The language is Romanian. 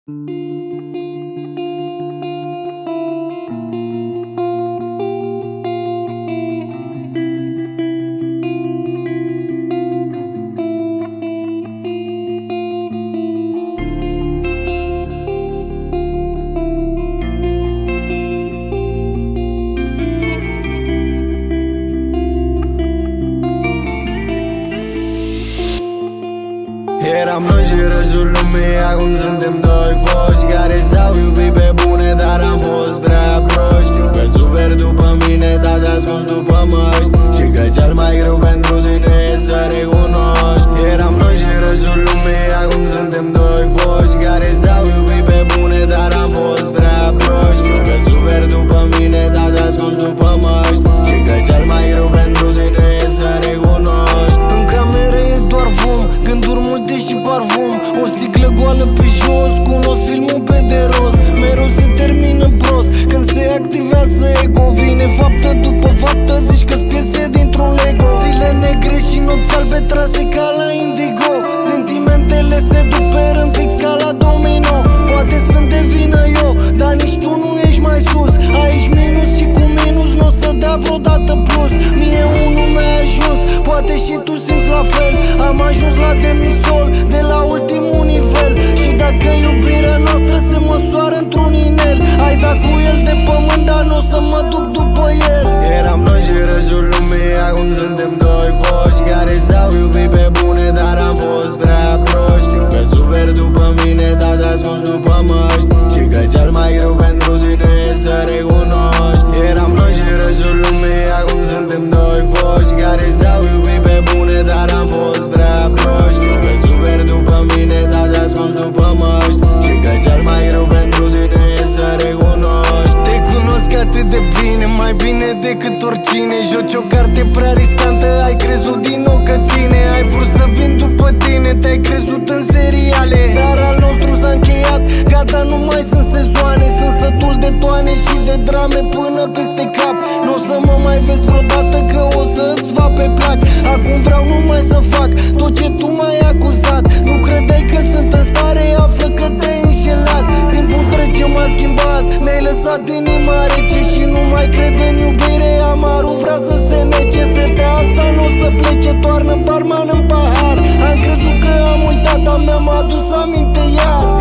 Eram noi și restul lumii, acum suntem doi foști care s-au iubit pe bune, dar am fost prea proști. Știu că suferi după mine, dar te ascunzi după măști, și că cel mai greu pentru tine e să recunoști. Eram noi și restul lumii, acum suntem doi foști care s-au iubit pe bune, dar am fost prea proști. Știu că suferi după mine, dar te ascunzi după măști, și că cel mai greu pentru tine e să recunoști. În cameră e doar fum, gânduri multe și parfum, o sticlă goală pe jos, cunosc filmul pe de rost. Mereu se termină prost, când se activează ego, vine faptă după faptă, zici că-s piese dintr-un Lego. Zile negre și nopți albe trase ca la Indigo, sentimentele se duc pe rând fix ca la domino. Poate sunt de vină eu, dar nici tu nu ești mai sus. Aici minus și cu minus n-o să dea vreodată plus. Mie unul mi-a ajuns, poate și tu simți la fel. Am ajuns la demisol, de la ultimul nivel, și dacă iubirea noastră se măsoară într-un inel, ai dat cu el de pământ, dar n-o să mă duc după el. Eram noi și restul lumii, acum suntem doi foști care s-au iubit pe bune, dar am fost prea proști. Știu că suferi după mine, dar te ascunzi după măști, și că cel mai greu pentru tine e să recunoști. Eram noi și restul lumii, acum suntem doi foști care s-au iubit pe bune, dar am fost prea proști. Știu că suferi după mine, dar te ascunzi după măști, și că cel mai greu pentru tine e să recunoști. Te cunosc atât de bine, mai bine decât oricine. Joci o carte prea riscantă, ai crezut din nou că ține. Ai vrut să vin după tine, te-ai crezut în seriale, dar al nostru s-a încheiat, gata, nu mai sunt sezoane. Sunt sătul de toane și de drame până peste cap. N-o să mă mai vezi vreodată, că o să-ți va pe plac. Acum vreau numai să fac tot ce tu m-ai acuzat. Nu credeai că sunt în stare, află că te-ai înșelat. Timpul trece, m-a schimbat, mi-ai lăsat inima rece și nu mai cred în iubire. Amarul vrea să se nece, setea asta n-o să plece, toarnă barman în pahar. Am crezut că am uitat, dar mi-am adus aminte iar.